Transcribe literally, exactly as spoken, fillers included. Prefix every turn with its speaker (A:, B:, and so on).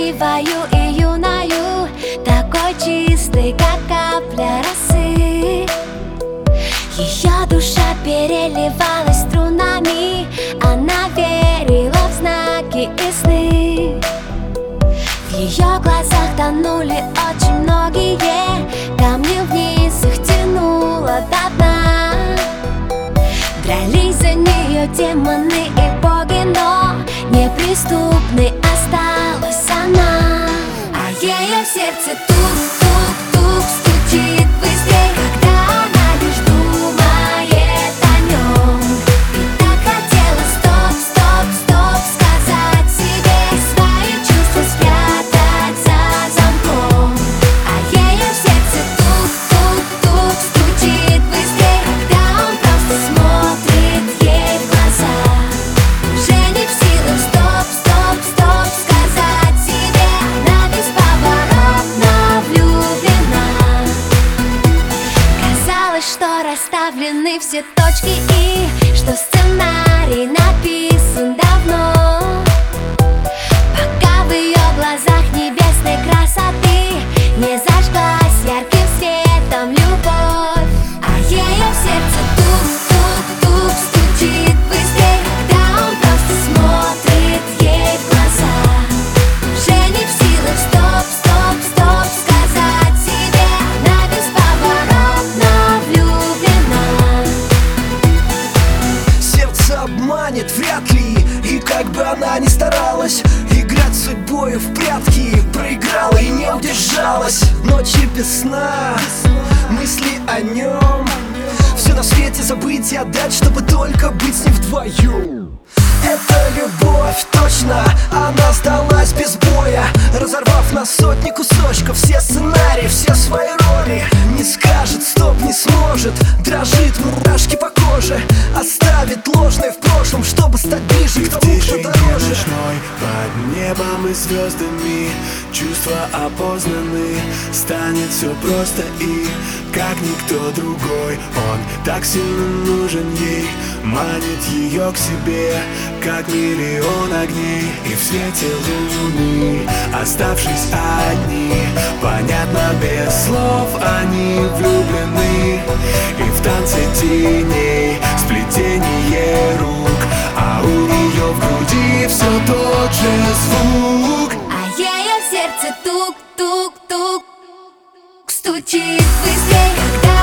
A: красивою и юною, такой чистой, как капля росы. Ее душа переливалась струнами, она верила в знаки и сны. В ее глазах тонули очень многие камни, вниз их тянуло до дна. Дрались за нее демоны и боги, но неприступной осталась она. А ее сердце тук-тук-тук стучит быстрей, когда она лишь думает о нем. И так хотела стоп-стоп-стоп сказать себе, свои чувства спрятать за замком. А ее сердце тук-тук-тук стучит быстрей, когда он просто смотрит ей в глаза. Уже не в силах стоп-стоп-стоп сказать себе, она бесповоротно влюблена. Казалось, что расставлены все точки и что сценарий написан давно, пока в ее глазах небесной красоты не зажглась ярким светом любовь. А ее сердце тук-тук-тук стучит быстрей, когда он просто смотрит ей в глаза. Уже не в силах стоп-стоп-стоп сказать себе, она бесповоротно влюблена.
B: Сердце обманет вряд ли, и как бы она ни старалась играть с судьбой в прятки, проиграла и не удержалась. Ночи без сна, мысли о нем, все на свете забыть и отдать, чтобы только быть с ним вдвоем. Это любовь, точно, она сдалась без боя, разорвав на сотни кусочков все сценарии, все свои роли. Не скажет стоп, не сможет, дрожит, мурашки по коже, оставит ложное в прошлом, чтобы стать ближе к тому, кто дороже.
C: Ночной, под небом и звездами чувства опознаны, станет все просто и как никто другой. Он так сильно нужен ей, манит ее к себе, как миллион огней. И в свете луны, оставшись одни, понятно без слов, они влюблены. И в танце теней сплетение рук, а у нее в груди все тот же звук.
A: А ее сердце тук-тук-тук стучит быстрей, когда